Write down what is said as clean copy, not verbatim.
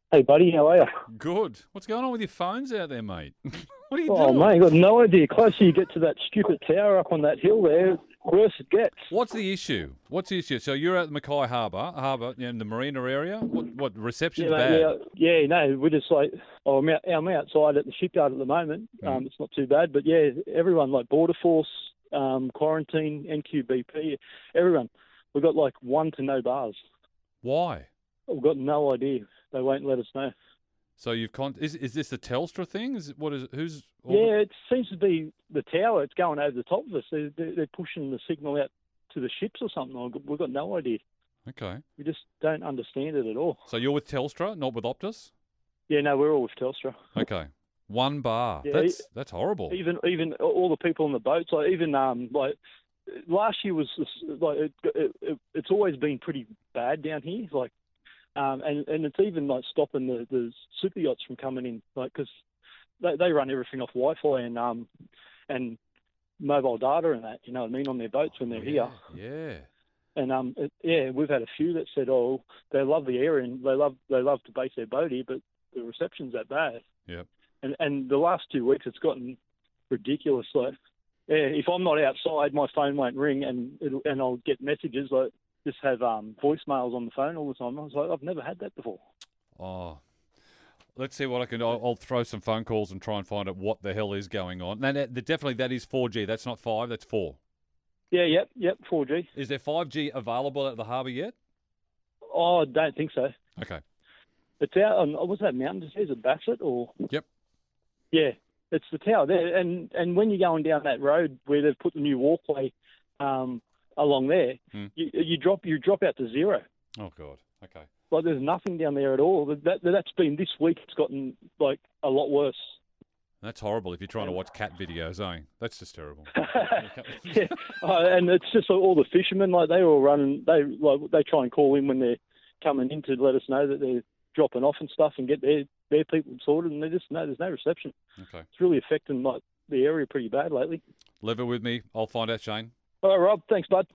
Hey, buddy, how are you? Good. What's going on with your phones out there, mate? What are you Oh, doing? mate, you got no idea. Closer you get to that stupid tower up on that hill there, worse it gets. What's the issue? What's the issue? So you're at Mackay Harbour, in the marina area. What Yeah, reception's mate, bad? no, we're just like, I'm outside at the shipyard at the moment. Mm. It's not too bad, but yeah, everyone, like Border Force, Quarantine, NQBP, everyone. We've got like one to no bars. Why? We've got no idea. They won't let us know. So is this a Telstra thing? Who's? Yeah, it seems to be the tower. It's going over the top of us. They're pushing the signal out to the ships or something. We've got no idea. Okay. We just don't understand it at all. So you're with Telstra, not with Optus? Yeah, no, we're all with Telstra. Okay. One bar. Yeah, That's horrible. even all the people on the boats, like even like last year was like it's always been pretty bad down here, like and it's even like stopping the super yachts from coming in, like because they run everything off Wi-Fi and mobile data and that, you know what I mean, on their boats when they're here. Yeah. And yeah, we've had a few that said, oh, they love the area and they love to base their boat here, but the reception's that bad. Yep. And the last 2 weeks, it's gotten ridiculous. Like, yeah, if I'm not outside, my phone won't ring, and I'll get messages like just have voicemails on the phone all the time. I was like, I've never had that before. Oh. Let's see what I can. I'll throw some phone calls and try and find out what the hell is going on. Now, definitely that is 4G. That's not 5. That's 4. Yeah, yep, 4G. Is there 5G available at the harbour yet? Oh, I don't think so. Okay. It's out on, what's that mountain? Is it Bassett or? Yep. Yeah, it's the tower there. And when you're going down that road where they've put the new walkway along there, you drop out to zero. Oh, God. Okay. Like there's nothing down there at all. That's been this week. It's gotten like a lot worse. That's horrible if you're trying to watch cat videos, eh? That's just terrible. Yeah, and it's just like all the fishermen, like they all running. They try and call in when they're coming in to let us know that they're dropping off and stuff and get their people sorted, and there's no reception. Okay. It's really affecting like the area pretty bad lately. Leave it with me. I'll find out, Shane. All right, Rob. Thanks, bud.